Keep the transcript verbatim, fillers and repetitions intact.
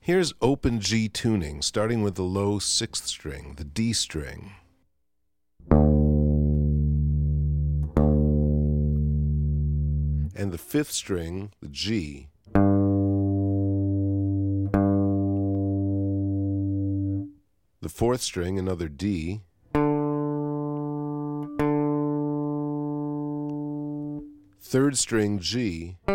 Here's open G tuning, starting with the low sixth string, the D string. And the fifth string, the G. The fourth string, another D. Third string, G.